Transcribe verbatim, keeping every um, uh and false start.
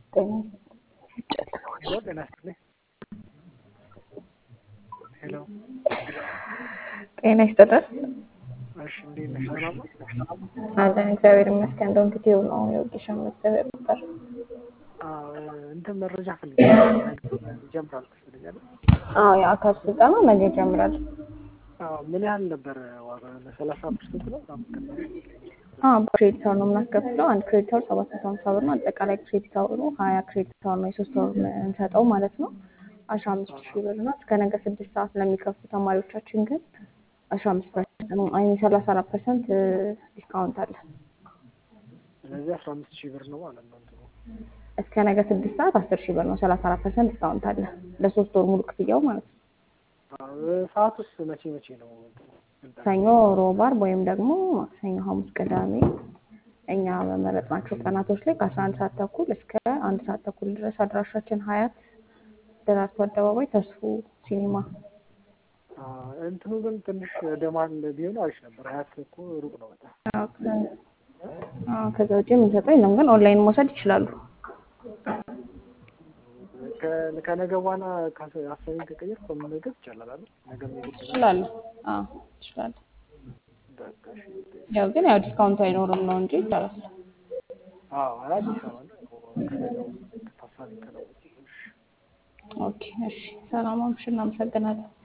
ጤና ሄሎ ጤና ይስጥልኝ። ሄሎ ጤና ይስጥልን። እሺ፣ እንዴት ነሽ? ሰላም ነው? አለን እግዚአብሔር ይመስገን። እንደውም ቪዲዮ ነው የወጌሻ መሰበር ነበር። አዎ እንትን መረጃ ፈልጌ ነበር። ነገ ይጀምራል መሰለኝ አይደል? አዎ የአካል ስልጠና ነገ ይጀምራል። አዎ ምን ያህል ነበር ዋጋ? ለሰላሳ ፐርሰንት ነው በጣም ቅናሽ። አዎ በክሬዲት አወር ነው የምናስከፍለው። አንድ ክሬዲት አወር ሰባት መቶ ሀምሳ ብር ነው። አጠቃላይ ክሬዲት አወሩ ሀያ ክሬዲት አወር ነው የሶስት ወር እንሰጠው ማለት ነው። አስራ አምስት ሺህ ብር ነው። እስከ ነገ ስድስት ሰዓት ለሚከፍሉ ተማሪዎቻችን ግን አስራ አምስት ፐርሰንት ነው አይ ሰላሳ አራት ፐርሰንት ዲስካውንት አለ። ስለዚህ አስራ አምስት ሺህ ብር ነው ማለት ነው እንትኑ። እስከ ነገ ስድስት ሰዓት አስር ሺህ ብር ነው። ሰላሳ አራት ፐርሰንት ዲስካውንት አለ ለሶስት ወር ሙሉ ክፍያው ማለት ነው። አዎ ሰዓቱስ መቼ መቼ ነው እንትኑ? ሰኞ፣ ሮብ፣ ዓርብ ወይም ደግሞ ማክሰኞ፣ ሐሙስ፣ ቅዳሜ እኛ በመረጥናቸው ቀናቶች ላይ ከአስራ አንድ ሰዓት ተኩል እስከ አንድ ሰዓት ተኩል ድረስ አድራሻችን ሀያት ደራርቱ አደባባይ ተስፉ ሲኒማ። አዎ እንትኑ ግን ትንሽ ደማል ቢሆን አሪፍ ነበር። ሀያት እኮ ሩቅ ነው በጣም። አዎ ከዛ ውጪ የምንሰጠው የለም፣ ግን ኦንላይን መውሰድ ይችላሉ። ከነገ በኋላ አሳይን ከቀየር መመዝገብ ይቻላል አይደል? ነገ መሄድ ይችላሉ። አዎ ይችላሉ። በቃ እሺ። ያው ግን ያው ዲስካውንት አይኖርም ነው እንጂ ይቻላል። አዎ አዲስ አበባ ነው ከነገው ታሳቢ ከነገው። ኦኬ እሺ። ሰላም አምሽ። እናመሰግናለን።